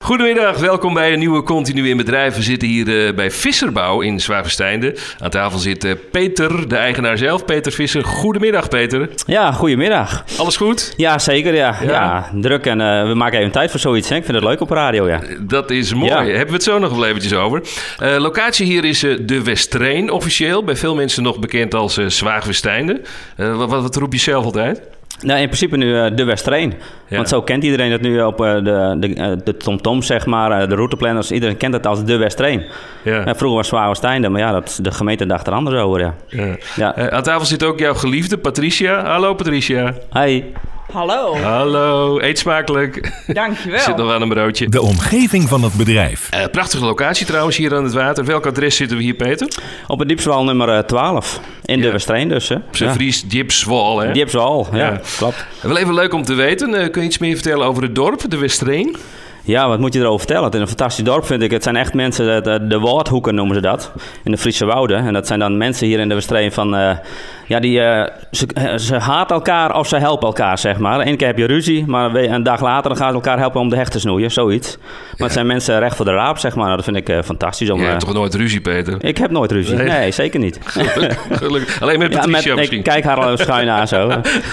Goedemiddag, welkom bij een nieuwe Continu in Bedrijf. We zitten hier bij Visserbouw in Zwaagwesteinde. Aan tafel zit Peter, de eigenaar zelf. Peter Visser, goedemiddag Peter. Ja, goedemiddag. Alles goed? Ja, zeker ja. Druk en we maken even tijd voor zoiets. Hè? Ik vind het leuk op radio, ja. Dat is mooi. Ja. Hebben we het zo nog wel eventjes over. Locatie hier is de Westreen officieel. Bij veel mensen nog bekend als Zwaagwesteinde. Wat roep je zelf altijd? Nou, in principe nu de Westreen. Ja. Want zo kent iedereen het nu op de TomTom, zeg maar, de routeplanners. Iedereen kent het als de Westreen. Ja. Vroeger was Zwaagwesteinde, maar ja, de gemeente dacht er anders over, ja. Aan tafel zit ook jouw geliefde Patricia. Hallo Patricia. Hi. Hallo. Hallo, eet smakelijk. Dankjewel. Zit nog aan een broodje. De omgeving van het bedrijf. Prachtige locatie trouwens hier aan het water. Welk adres zitten we hier, Peter? Op het Diepswal nummer 12. In de Westreen dus. Hè? Op zijn Fries Diepswal, hè? Diepswal, ja, klopt. Wel even leuk om te weten. Kun je iets meer vertellen over het dorp, de Westreen? Ja, wat moet je erover vertellen? Het is een fantastisch dorp, vind ik. Het zijn echt mensen, de woordhoeken noemen ze dat, in de Friese wouden. En dat zijn dan mensen hier in de Westreen van... ze haten elkaar of ze helpen elkaar, zeg maar. Eén keer heb je ruzie, maar een dag later dan gaan ze elkaar helpen om de hecht te snoeien, zoiets. Maar het zijn mensen recht voor de raap, zeg maar. Dat vind ik fantastisch. Je hebt toch nooit ruzie, Peter? Ik heb nooit ruzie. Nee, zeker niet. Gelukkig. Alleen met Patricia misschien. Ik kijk haar al schuin aan zo.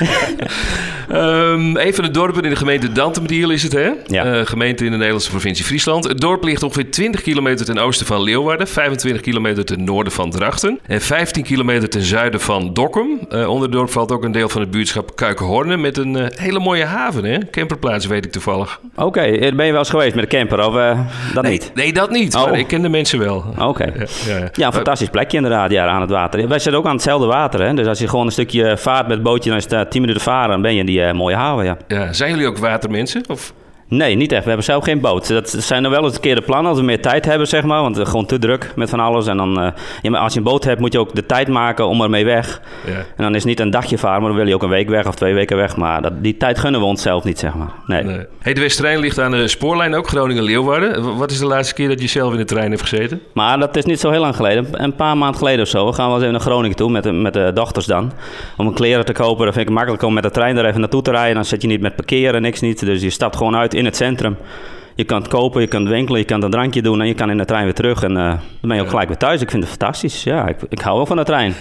Een van de dorpen in de gemeente Dantemdiel is het, hè? Ja. Gemeente in de Nederlandse provincie Friesland. Het dorp ligt ongeveer 20 kilometer ten oosten van Leeuwarden, 25 kilometer ten noorden van Drachten en 15 kilometer ten zuiden van Dokkum. Onder het dorp valt ook een deel van het buurtschap Kuikenhorne met een hele mooie haven, hè? Camperplaats weet ik toevallig. Oké, ben je wel eens geweest met de camper of dat niet? Nee, dat niet, maar ik ken de mensen wel. Oké. Ja, een fantastisch plekje inderdaad, aan het water. Wij zitten ook aan hetzelfde water, hè? Dus als je gewoon een stukje vaart met het bootje, dan is het 10 minuten varen, dan ben je in die mooie haven, ja. Zijn jullie ook watermensen, of... Nee, niet echt. We hebben zelf geen boot. Dat zijn er wel eens een keer de plannen als we meer tijd hebben, zeg maar. Want gewoon te druk met van alles. En dan, maar als je een boot hebt, moet je ook de tijd maken om ermee weg. Ja. En dan is het niet een dagje varen, maar dan wil je ook een week weg of 2 weken weg. Maar die tijd gunnen we onszelf niet, zeg maar. Nee. Hey, de Westrijn ligt aan de spoorlijn ook, Groningen-Leeuwarden. Wat is de laatste keer dat je zelf in de trein hebt gezeten? Maar dat is niet zo heel lang geleden. Een paar maanden geleden of zo. We gaan wel eens even naar Groningen toe met de dochters dan. Om een kleren te kopen. Dan vind ik het makkelijk om met de trein er even naartoe te rijden. Dan zit je niet met parkeren, niks niet. Dus je stapt gewoon uit in het centrum. Je kan het kopen, je kan het winkelen, je kan een drankje doen en je kan in de trein weer terug. En dan ben je ook gelijk weer thuis. Ik vind het fantastisch. Ja, ik hou wel van de trein.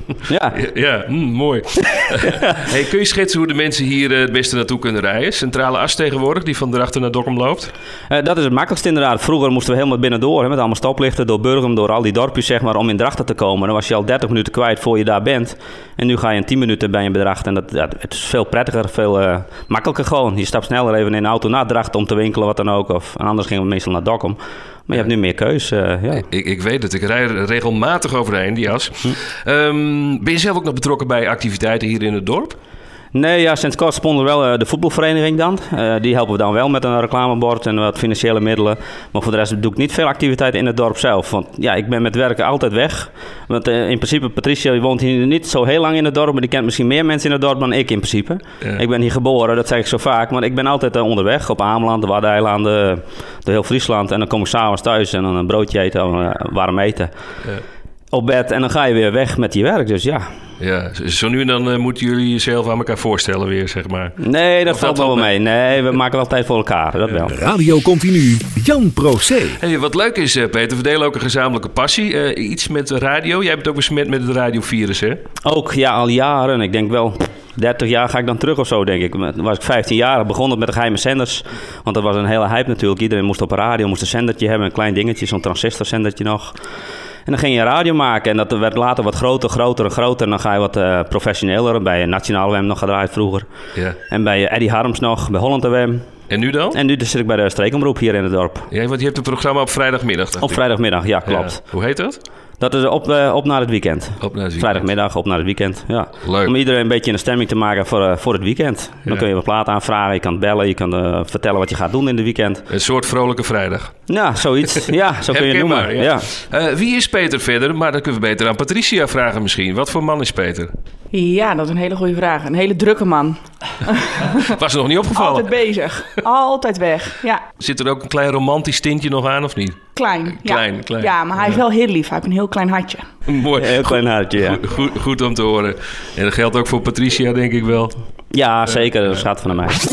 Ja, mooi. Hey, kun je schetsen hoe de mensen hier het beste naartoe kunnen rijden? Centrale as tegenwoordig, die van Drachten naar Dokkum loopt? Dat is het makkelijkste inderdaad. Vroeger moesten we helemaal binnendoor, hè, met allemaal stoplichten, door Burgum, door al die dorpjes, zeg maar, om in Drachten te komen. Dan was je al 30 minuten kwijt voor je daar bent. En nu ga je in 10 minuten bij je Drachten. En het is veel prettiger, veel makkelijker gewoon. Je stapt sneller even in een auto naar Drachten om te winkelen, wat dan ook. En anders gingen we meestal naar Dokkum. Maar je hebt nu meer keus, ja. Ik weet het. Ik rij er regelmatig overheen, die as. Ben je zelf ook nog betrokken bij activiteiten hier in het dorp? Nee, ja, sinds kort sponsoren we wel de voetbalvereniging dan. Die helpen we dan wel met een reclamebord en wat financiële middelen. Maar voor de rest doe ik niet veel activiteiten in het dorp zelf. Want ja, ik ben met werken altijd weg. Want in principe, Patricia woont hier niet zo heel lang in het dorp. Maar die kent misschien meer mensen in het dorp dan ik in principe. Ja. Ik ben hier geboren, dat zeg ik zo vaak. Maar ik ben altijd onderweg op Ameland, de Waddeneilanden, door heel Friesland. En dan kom ik s'avonds thuis en dan een broodje eten, warm eten. Ja. Op bed en dan ga je weer weg met je werk, dus ja. Ja, zo nu en dan moeten jullie jezelf aan elkaar voorstellen weer, zeg maar. Nee, dat valt wel mee. Nee, we maken wel tijd voor elkaar, dat wel. Radio Continu, Jan Procé. Hey, wat leuk is, Peter, we delen ook een gezamenlijke passie. Iets met radio. Jij bent ook besmet met het radiovirus, hè? Ook, ja, al jaren. Ik denk wel 30 jaar ga ik dan terug of zo, denk ik. Toen was ik 15 jaar, begonnen met de geheime zenders. Want dat was een hele hype natuurlijk. Iedereen moest op een radio, moest een zendertje hebben. Een klein dingetje, zo'n transistorzendertje nog. En dan ging je radio maken en dat werd later wat groter. En dan ga je wat professioneler. Bij Nationaal WM nog gedraaid vroeger. Yeah. En bij Eddie Harms nog, bij Holland WM. En nu dan? En nu zit ik bij de streekomroep hier in het dorp. Ja, want je hebt een programma op vrijdagmiddag. Op vrijdagmiddag, ja, klopt. Ja. Hoe heet dat? Dat is op naar het weekend. Vrijdagmiddag, op naar het weekend. Ja. Leuk. Om iedereen een beetje in de stemming te maken voor het weekend. Dan kun je wat plaat aanvragen, je kan bellen, je kan vertellen wat je gaat doen in het weekend. Een soort vrolijke vrijdag. Ja, zoiets. Ja, zo kun je het noemen. Ja. Wie is Peter verder? Maar dat kunnen we beter aan Patricia vragen misschien. Wat voor man is Peter? Ja, dat is een hele goede vraag. Een hele drukke man. Was er nog niet opgevallen? Altijd bezig. Altijd weg, ja. Zit er ook een klein romantisch tintje nog aan of niet? Klein. Klein. Ja, maar hij is wel heel lief. Hij heeft een heel klein hartje. Mooi. Heel klein hartje, ja. Goed om te horen. En dat geldt ook voor Patricia, denk ik wel. Ja, zeker. Dat gaat van mij.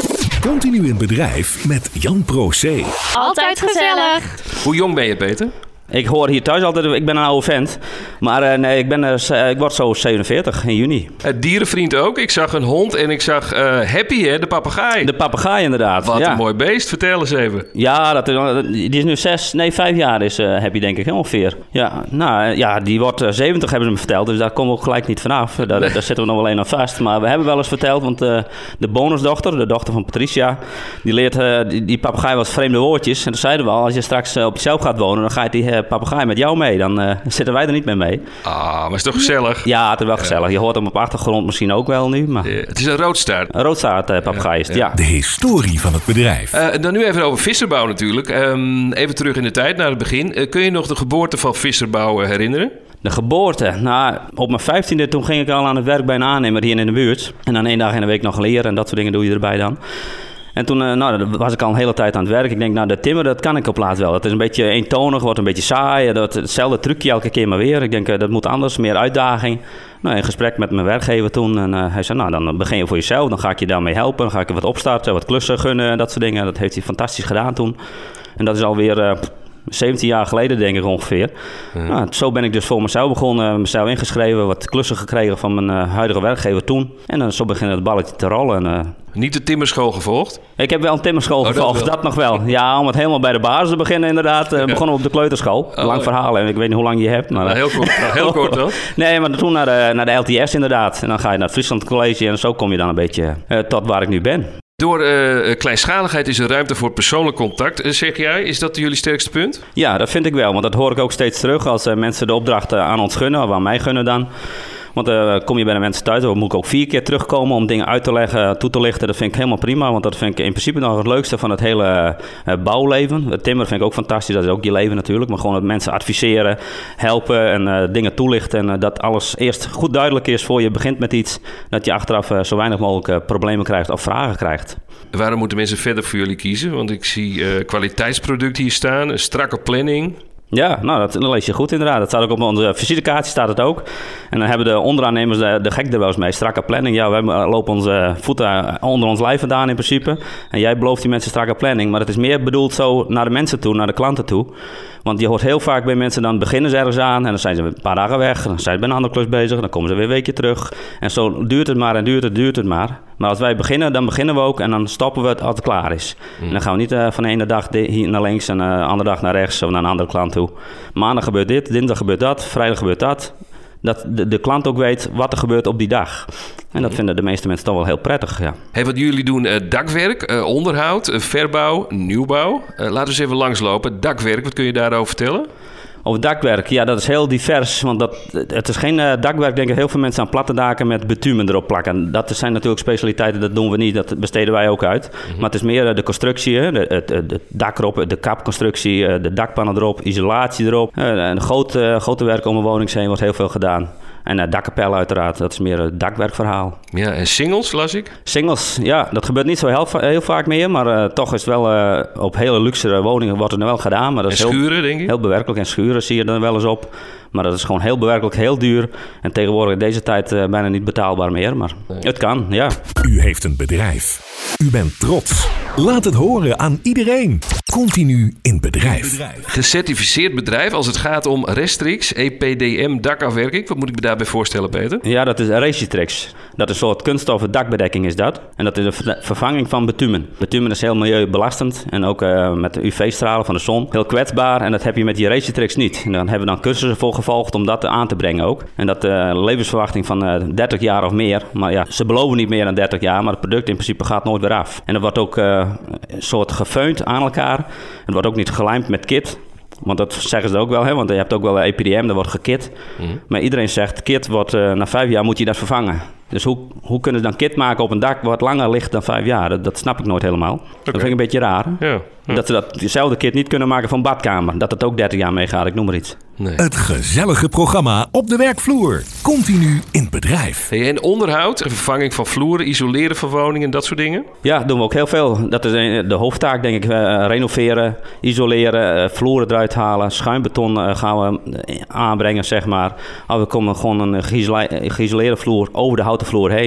Continu in bedrijf met Jan Pro C. Altijd gezellig. Hoe jong ben je, Peter? Ik hoor hier thuis altijd, ik ben een oude vent. Maar nee, ik word zo 47 in juni. Dierenvriend ook. Ik zag een hond en ik zag Happy, hè, de papegaai. De papegaai inderdaad. Wat een mooi beest. Vertel eens even. Ja, die is nu 5 jaar is Happy, denk ik, ongeveer. Ja, nou ja, die wordt 70, hebben ze me verteld. Dus daar komen we ook gelijk niet vanaf. Daar zitten we nog wel een aan vast. Maar we hebben wel eens verteld, want de bonusdochter, de dochter van Patricia, die leert die papegaai wat vreemde woordjes. En toen zeiden we al, als je straks op jezelf gaat wonen, dan gaat die papegaai met jou mee. Dan zitten wij er niet meer mee. Ah, maar is toch gezellig? Ja, het is wel gezellig. Je hoort hem op achtergrond misschien ook wel nu. Maar Het is een roodstaart. een roodstaart papegaai is het, ja. De historie van het bedrijf. Dan nu even over Visserbouw natuurlijk. Even terug in de tijd, naar het begin. Kun je nog de geboorte van Visserbouw herinneren? De geboorte. Nou, op mijn 15e toen ging ik al aan het werk bij een aannemer hier in de buurt. En dan 1 dag in de week nog leren en dat soort dingen doe je erbij dan. En toen dan was ik al een hele tijd aan het werk. Ik denk, nou, de timmer, dat kan ik op laat wel. Het is een beetje eentonig, wordt een beetje saai. Hetzelfde trucje elke keer maar weer. Ik denk, dat moet anders, meer uitdaging. Nou, in gesprek met mijn werkgever toen. En hij zei, nou, dan begin je voor jezelf. Dan ga ik je daarmee helpen. Dan ga ik je wat opstarten, wat klussen gunnen en dat soort dingen. Dat heeft hij fantastisch gedaan toen. En dat is alweer 17 jaar geleden, denk ik ongeveer. Ja. Nou, zo ben ik dus voor mezelf begonnen, mezelf ingeschreven, wat klussen gekregen van mijn huidige werkgever toen. En dan zo begint het balletje te rollen. Niet de timmerschool gevolgd? Ik heb wel een timmerschool gevolgd, dat nog wel. Ja, om het helemaal bij de basis te beginnen inderdaad. Begonnen we op de kleuterschool. Lang verhaal en ik weet niet hoe lang je hebt. Maar, heel kort dan. Nee, maar toen naar de LTS inderdaad. En dan ga je naar het Friesland College en zo kom je dan een beetje tot waar ik nu ben. Door kleinschaligheid is er ruimte voor persoonlijk contact, zeg jij. Is dat jullie sterkste punt? Ja, dat vind ik wel. Want dat hoor ik ook steeds terug als mensen de opdracht aan ons gunnen, of aan mij gunnen dan. Want kom je bij de mensen thuis, dan moet ik ook 4 keer terugkomen om dingen uit te leggen, toe te lichten. Dat vind ik helemaal prima, want dat vind ik in principe nog het leukste van het hele bouwleven. Het timmer vind ik ook fantastisch, dat is ook je leven natuurlijk. Maar gewoon dat mensen adviseren, helpen en dingen toelichten. En dat alles eerst goed duidelijk is voor je begint met iets. Dat je achteraf zo weinig mogelijk problemen krijgt of vragen krijgt. Waarom moeten mensen verder voor jullie kiezen? Want ik zie kwaliteitsproduct hier staan, een strakke planning. Ja, nou, dat lees je goed inderdaad. Dat staat ook op onze visitekaartje, staat het ook. En dan hebben de onderaannemers de gek er wel eens mee. Strakke planning, ja, wij lopen onze voeten onder ons lijf vandaan in principe. En jij belooft die mensen strakke planning. Maar het is meer bedoeld zo naar de mensen toe, naar de klanten toe. Want je hoort heel vaak bij mensen, dan beginnen ze ergens aan en dan zijn ze een paar dagen weg. Dan zijn ze bij een andere klus bezig, dan komen ze weer een weekje terug. En zo duurt het maar en duurt het maar. Maar als wij beginnen, dan beginnen we ook en dan stoppen we het als het klaar is. En dan gaan we niet van de ene dag hier naar links en de andere dag naar rechts of naar een andere klant toe. Maandag gebeurt dit, dinsdag gebeurt dat, vrijdag gebeurt dat. Dat de klant ook weet wat er gebeurt op die dag. En dat vinden de meeste mensen toch wel heel prettig, ja. Hey, wat jullie doen, dakwerk, onderhoud, verbouw, nieuwbouw. Laten we eens even langslopen. Dakwerk, wat kun je daarover vertellen? Over dakwerk, ja, dat is heel divers. Want het is geen dakwerk, denk ik, heel veel mensen aan platte daken met bitumen erop plakken. Dat zijn natuurlijk specialiteiten, dat doen we niet, dat besteden wij ook uit. Maar het is meer de constructie, het dak erop, de kapconstructie, de dakpannen erop, isolatie erop. En grote werk om een woning heen wordt heel veel gedaan. En dakkapel uiteraard, dat is meer het dakwerkverhaal. Ja, en singles las ik? Singles, ja, dat gebeurt niet zo heel vaak meer. Maar toch is het wel op hele luxe woningen wordt er wel gedaan. Maar dat en is schuren, denk ik? Heel bewerkelijk. En schuren zie je er wel eens op. Maar dat is gewoon heel bewerkelijk, heel duur. En tegenwoordig in deze tijd bijna niet betaalbaar meer. Maar het kan, ja. U heeft een bedrijf. U bent trots. Laat het horen aan iedereen. Continu in bedrijf. Gecertificeerd bedrijf als het gaat om Restrix, EPDM, dakafwerking. Wat moet ik me daarbij voorstellen, Peter? Ja, dat is Regitrix. Dat is een soort kunststoffen dakbedekking is dat. En dat is een vervanging van bitumen. Bitumen is heel milieubelastend. En ook met de UV-stralen van de zon. Heel kwetsbaar. En dat heb je met die Regitrix niet. En dan hebben we dan cursussen voor gevolgd om dat aan te brengen ook. En dat levensverwachting van 30 jaar of meer. Maar ja, ze beloven niet meer dan 30 jaar. Maar het product in principe gaat nooit weer af. En dat wordt ook een soort gefeund aan elkaar. Het wordt ook niet gelijmd met kit. Want dat zeggen ze ook wel, hè? Want je hebt ook wel EPDM, dat wordt gekit. Maar iedereen zegt, kit wordt na 5 jaar moet je dat vervangen. Dus hoe kunnen ze dan kit maken op een dak wat langer ligt dan 5 jaar? Dat snap ik nooit helemaal. Okay. Dat vind ik een beetje raar. Ja. Dat ze dezelfde kit niet kunnen maken van badkamer. Dat het ook 30 jaar meegaat, ik noem maar iets. Nee. Het gezellige programma op de werkvloer. Continu in bedrijf. Hey, en onderhoud, vervanging van vloeren, isoleren van woningen, dat soort dingen? Ja, doen we ook heel veel. Dat is de hoofdtaak, denk ik. Renoveren, isoleren, vloeren eruit halen. Schuimbeton gaan we aanbrengen, zeg maar. We komen gewoon een geïsoleerde vloer over de houten vloer heen.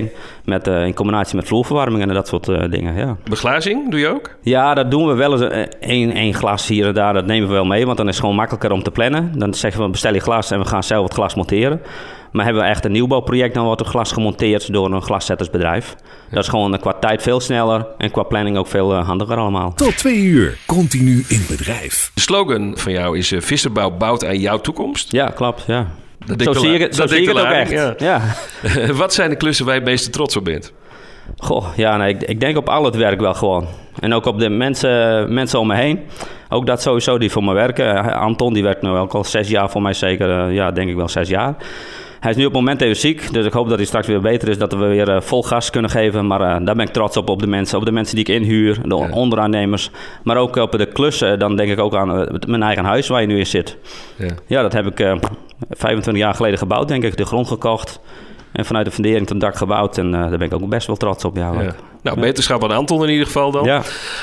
In combinatie met vloerverwarming en dat soort dingen, ja. Beglazing doe je ook? Ja, dat doen we wel eens. Één glas hier en daar, dat nemen we wel mee. Want dan is het gewoon makkelijker om te plannen. Dan zeggen we, bestel je glas en we gaan zelf het glas monteren. Maar hebben we echt een nieuwbouwproject, dan wordt het glas gemonteerd door een glaszettersbedrijf. Dat is gewoon qua tijd veel sneller en qua planning ook veel handiger allemaal. Tot 2 uur, continu in bedrijf. De slogan van jou is Visserbouw bouwt aan jouw toekomst. Ja, klopt, ja. Zo zie ik het ook echt. Ja. Wat zijn de klussen waar je het meeste trots op bent? Goh, ja, nee, ik denk op al het werk wel gewoon. En ook op de mensen om me heen. Ook dat sowieso die voor me werken. Anton, die werkt nu ook al 6 jaar voor mij zeker. Ja, denk ik wel 6 jaar. Hij is nu op het moment even ziek, dus ik hoop dat hij straks weer beter is. Dat we weer vol gas kunnen geven. Maar daar ben ik trots op de mensen. Op de mensen die ik inhuur, de onderaannemers. Maar ook op de klussen. Dan denk ik ook aan mijn eigen huis waar je nu in zit. Ja, dat heb ik 25 jaar geleden gebouwd, denk ik. De grond gekocht. En vanuit de fundering tot het dak gebouwd. En daar ben ik ook best wel trots op. Ja. Nou, beterschap aan Anton in ieder geval dan. Ja.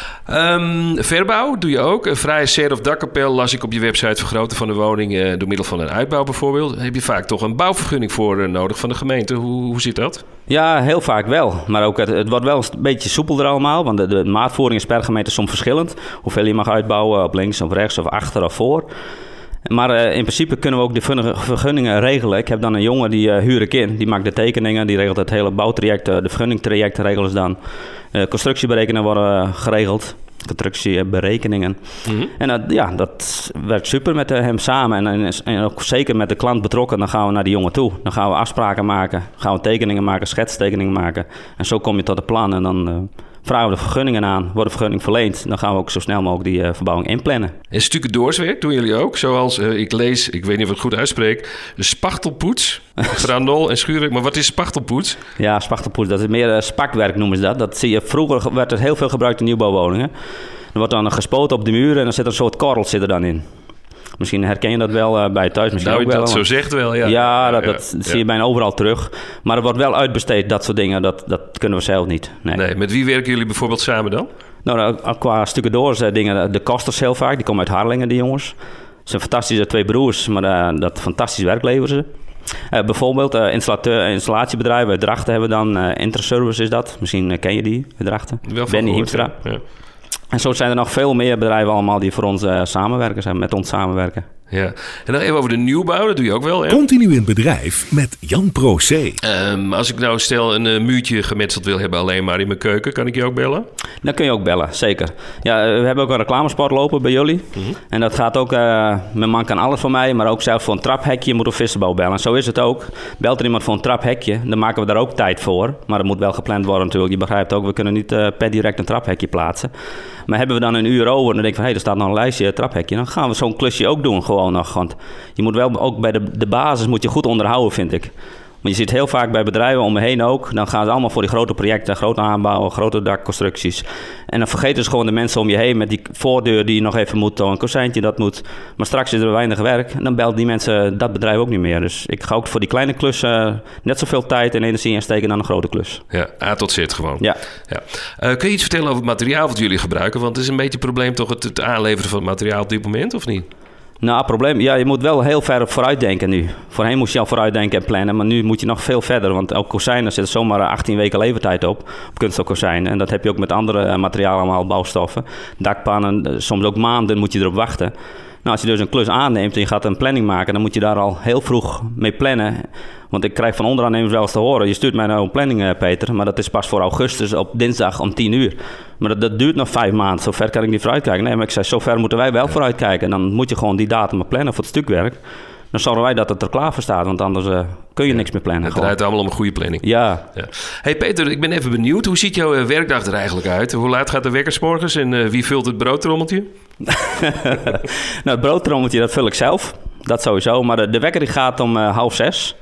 Verbouw doe je ook. Een vrije serre- of dakkapel las ik op je website. Vergroten van de woning door middel van een uitbouw bijvoorbeeld. Heb je vaak toch een bouwvergunning voor nodig van de gemeente. Hoe zit dat? Ja, heel vaak wel. Maar ook het wordt wel een beetje soepelder allemaal. Want de maatvoering is per gemeente soms verschillend. Hoeveel je mag uitbouwen op links of rechts of achter of voor. Maar in principe kunnen we ook de vergunningen regelen. Ik heb dan een jongen die huur ik in. Die maakt de tekeningen, die regelt het hele bouwtraject. De vergunningtraject regelen ze dan. Constructieberekeningen worden geregeld. Constructieberekeningen. Mm-hmm. En dat werkt super met hem samen. En ook zeker met de klant betrokken. Dan gaan we naar die jongen toe. Dan gaan we afspraken maken. Gaan we tekeningen maken, schetstekeningen maken. En zo kom je tot een plan. En dan vragen we de vergunningen aan. Wordt de vergunning verleend. Dan gaan we ook zo snel mogelijk die verbouwing inplannen. En stucadoorswerk doen jullie ook? Zoals ik lees, ik weet niet of ik het goed uitspreek, de spachtelpoets, grandol en schuurwerk. Maar wat is spachtelpoets? Ja, spachtelpoets, dat is meer spakwerk noemen ze dat. Dat zie je, vroeger werd het heel veel gebruikt in nieuwbouwwoningen. Er wordt dan gespoten op de muren en dan zit er een soort korrel zit er dan in. Misschien herken je dat wel bij thuis. Misschien nou, ook wel. dat zo zegt wel, ja. Ja, dat zie je bijna overal terug. Maar er wordt wel uitbesteed, dat soort dingen. Dat kunnen we zelf niet. Nee, met wie werken jullie bijvoorbeeld samen dan? Nou, qua stucadoors dingen, de Kosters heel vaak. Die komen uit Harlingen, die jongens. Het zijn fantastische 2 broers, maar dat fantastisch werk leveren ze. Bijvoorbeeld installatiebedrijven uit Drachten hebben dan. Interservice is dat. Misschien ken je die uit Drachten. Benny Hiemstra. Ja. En zo zijn er nog veel meer bedrijven allemaal die voor ons met ons samenwerken. Ja. En dan even over de nieuwbouw, dat doe je ook wel, hè? Continu in bedrijf met Jan Procé. Als ik nou stel een muurtje gemetseld wil hebben alleen maar in mijn keuken, kan ik je ook bellen? Dan kun je ook bellen, zeker. Ja, we hebben ook een reclamespot lopen bij jullie. Mm-hmm. En dat gaat ook, mijn man kan alles voor mij, maar ook zelfs voor een traphekje moet op Visserbouw bellen. En zo is het ook. Belt er iemand voor een traphekje, dan maken we daar ook tijd voor. Maar dat moet wel gepland worden natuurlijk. Je begrijpt ook, we kunnen niet per direct een traphekje plaatsen. Maar hebben we dan een uur over en dan denk ik van, er staat nog een lijstje, traphekje. Dan gaan we zo'n klusje ook doen gewoon nog. Want je moet wel ook bij de basis moet je goed onderhouden, vind ik. Maar je ziet heel vaak bij bedrijven om me heen ook. Dan gaan ze allemaal voor die grote projecten, grote aanbouwen, grote dakconstructies. En dan vergeten ze gewoon de mensen om je heen met die voordeur die je nog even moet, een kozijntje dat moet. Maar straks is er weinig werk en dan belt die mensen dat bedrijf ook niet meer. Dus ik ga ook voor die kleine klussen net zoveel tijd en energie insteken dan een grote klus. Ja, A tot Z gewoon. Ja. Kun je iets vertellen over het materiaal wat jullie gebruiken? Want het is een beetje het probleem toch het aanleveren van het materiaal op dit moment, of niet? Nou, het probleem, ja, je moet wel heel ver vooruit denken nu. Voorheen moest je al vooruit denken en plannen, maar nu moet je nog veel verder. Want ook kozijnen zit zomaar 18 weken levertijd op kunststofkozijnen. En dat heb je ook met andere materialen, allemaal bouwstoffen. Dakpannen, soms ook maanden moet je erop wachten. Nou, als je dus een klus aanneemt en je gaat een planning maken, dan moet je daar al heel vroeg mee plannen. Want ik krijg van onderaannemers wel eens te horen, je stuurt mij nou een planning, Peter, maar dat is pas voor augustus op dinsdag om 10 uur. Maar dat duurt nog 5 maanden, zo ver kan ik niet vooruitkijken. Nee, maar ik zei, zo ver moeten wij wel vooruitkijken. En dan moet je gewoon die datum plannen voor het stukwerk. Dan zorgen wij dat het er klaar voor staat, want anders kun je niks meer plannen. Het draait allemaal om een goede planning. Ja. Hey Peter, ik ben even benieuwd. Hoe ziet jouw werkdag er eigenlijk uit? Hoe laat gaat de wekker 's morgens en wie vult het broodtrommeltje? Nou, het broodtrommeltje, dat vul ik zelf. Dat sowieso. Maar de wekker die gaat om 5:30.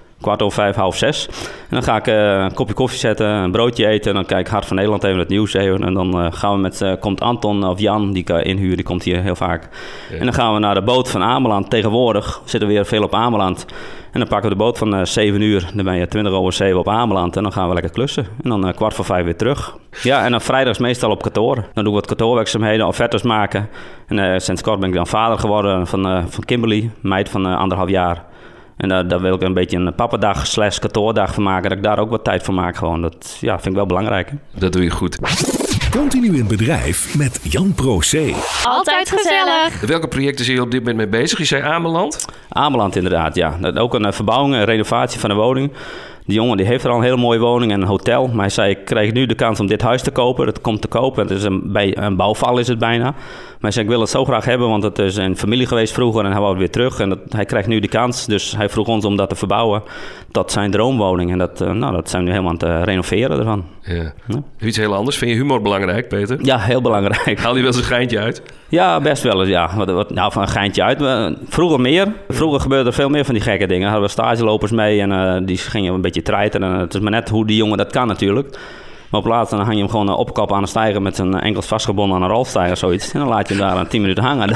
4:45, 5:30. En dan ga ik een kopje koffie zetten, een broodje eten. En dan kijk ik Hart van Nederland even het nieuws even. En dan gaan we komt Anton of Jan, die ik inhuur, die komt hier heel vaak. Ja. En dan gaan we naar de boot van Ameland. Tegenwoordig zitten we weer veel op Ameland. En dan pakken we de boot van 7 uur. Dan ben je 7:20 op Ameland. En dan gaan we lekker klussen. En dan 4:45 weer terug. Ja, en dan vrijdag is meestal op kantoor. Dan doen we wat kantoorwerkzaamheden, offertes maken. En sinds kort ben ik dan vader geworden van Kimberly, meid van 1,5 jaar. En daar wil ik een beetje een pappendag / kantoordag van maken. Dat ik daar ook wat tijd voor maak gewoon. Dat vind ik wel belangrijk. Hè? Dat doe je goed. Continu in bedrijf met Jan Pro C. Altijd gezellig. Welke projecten zijn je op dit moment mee bezig? Je zei Ameland? Ameland inderdaad, ja. Ook een verbouwing, een renovatie van de woning. Die jongen die heeft er al een hele mooie woning en een hotel. Maar hij zei, ik krijg nu de kans om dit huis te kopen. Dat komt te koop. Het is een bouwval is het bijna. Maar hij zei, ik wil het zo graag hebben, want het is een familie geweest vroeger en hij wou het weer terug. En hij krijgt nu de kans, dus hij vroeg ons om dat te verbouwen tot zijn droomwoning. En dat zijn we nu helemaal aan het renoveren ervan. Ja. Iets heel anders. Vind je humor belangrijk, Peter? Ja, heel belangrijk. Haal je wel eens een geintje uit? Ja, best wel eens, ja. Van een geintje uit. Vroeger meer. Vroeger gebeurde er veel meer van die gekke dingen. Hadden we stagelopers mee en die gingen een beetje treiten. En het is maar net hoe die jongen dat kan natuurlijk. Maar op laatst dan hang je hem gewoon op kop aan de steiger met zijn enkels vastgebonden aan een rolsteiger of zoiets. En dan laat je hem daar 10 minuten hangen.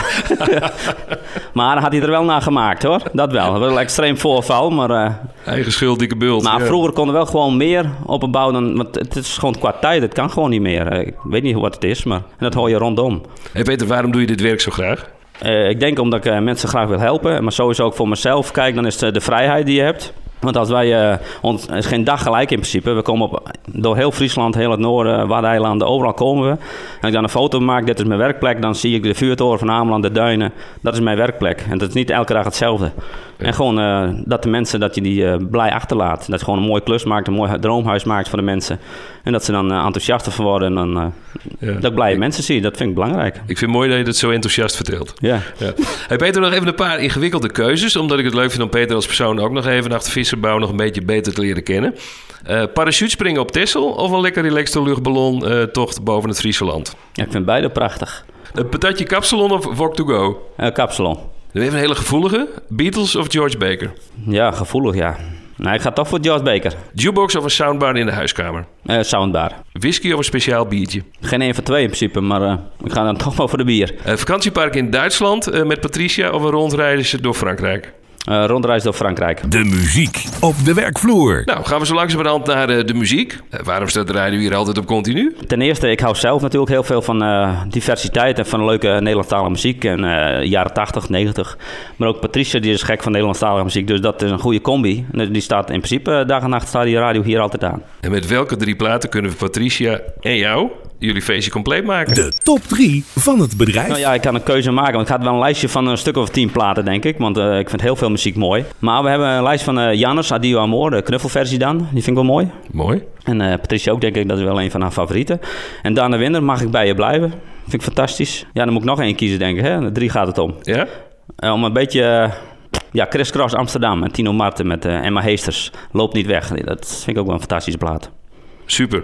Maar dan had hij er wel naar gemaakt hoor. Dat wel. Dat was een extreem voorval. Maar, eigen schuld, dikke bult. Maar vroeger kon er wel gewoon meer opbouwen. Want het is gewoon qua tijd. Het kan gewoon niet meer. Ik weet niet wat het is, maar en dat hoor je rondom. Hey Peter, waarom doe je dit werk zo graag? Ik denk omdat ik mensen graag wil helpen. Maar sowieso ook voor mezelf. Kijk, dan is het de vrijheid die je hebt. Want als wij, het is geen dag gelijk in principe. We komen door heel Friesland, heel het noorden, Waddeneilanden, overal komen we. En als ik dan een foto maak, dit is mijn werkplek, dan zie ik de vuurtoren van Ameland, de duinen. Dat is mijn werkplek. En dat is niet elke dag hetzelfde. Ja. En gewoon dat de mensen, dat je die blij achterlaat. Dat je gewoon een mooie klus maakt, een mooi droomhuis maakt voor de mensen. En dat ze dan enthousiaster van worden. En dan dat ik blije mensen zie, dat vind ik belangrijk. Ik vind het mooi dat je dat zo enthousiast vertelt. Ja. Hey Peter, nog even een paar ingewikkelde keuzes. Omdat ik het leuk vind om Peter als persoon ook nog even achter visserbouw nog een beetje beter te leren kennen. Parachutespringen op Texel of een lekker relaxte luchtballon tocht boven het Friese land? Ja, ik vind beide prachtig. Een patatje kapsalon of wok to go? Kapsalon. Even een hele gevoelige. Beatles of George Baker? Ja, gevoelig ja. Nee, ik ga toch voor George Baker. Jukebox of een soundbar in de huiskamer? Soundbar. Whisky of een speciaal biertje? Geen één van twee in principe, maar ik ga dan toch wel voor de bier. Vakantiepark in Duitsland met Patricia of een rondreisje door Frankrijk? Rondreis door Frankrijk. De muziek op de werkvloer. Nou, gaan we zo langzamerhand naar de muziek. Waarom staat de radio hier altijd op continu? Ten eerste, ik hou zelf natuurlijk heel veel van diversiteit en van leuke Nederlandstalige muziek. En jaren 80, 90. Maar ook Patricia, die is gek van Nederlandstalige muziek. Dus dat is een goede combi. Die staat in principe dag en nacht staat die radio hier altijd aan. En met welke 3 platen kunnen we Patricia en jou jullie feestje compleet maken? De top 3 van het bedrijf. Nou ja, ik kan een keuze maken. Want ik ga wel een lijstje van een stuk of 10 platen, denk ik. Want ik vind heel veel muziek mooi. Maar we hebben een lijst van Jannes, Adio Amor, de knuffelversie dan. Die vind ik wel mooi. Mooi. En Patricia ook, denk ik, dat is wel een van haar favorieten. En Daan Winder, Mag ik bij je blijven? Vind ik fantastisch. Ja, dan moet ik nog één kiezen, denk ik. Hè? 3 gaat het om. Ja? Om een beetje... Chris Cross Amsterdam en Tino Marten met Emma Heesters. Loopt niet weg. Dat vind ik ook wel een fantastische plaat. Super.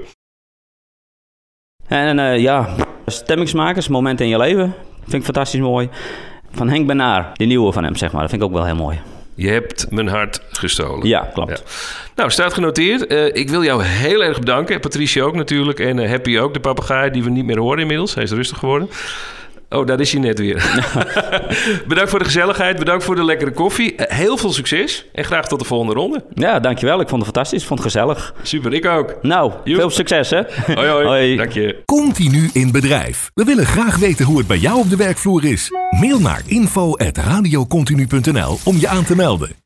En stemmingsmakers, Momenten in je leven. Vind ik fantastisch mooi. Van Henk Benaar, die nieuwe van hem, zeg maar. Dat vind ik ook wel heel mooi. Je hebt mijn hart gestolen. Ja, klopt. Ja. Nou, staat genoteerd. Ik wil jou heel erg bedanken. Patricia ook natuurlijk. En Happy ook, de papegaai die we niet meer horen inmiddels. Hij is rustig geworden. Oh, daar is hij net weer. Bedankt voor de gezelligheid. Bedankt voor de lekkere koffie. Heel veel succes. En graag tot de volgende ronde. Ja, dankjewel. Ik vond het fantastisch. Ik vond het gezellig. Super, ik ook. Nou, veel succes hè. Hoi, hoi. Hoi. Dank je. Continu in bedrijf. We willen graag weten hoe het bij jou op de werkvloer is. Mail naar info@radiocontinu.nl om je aan te melden.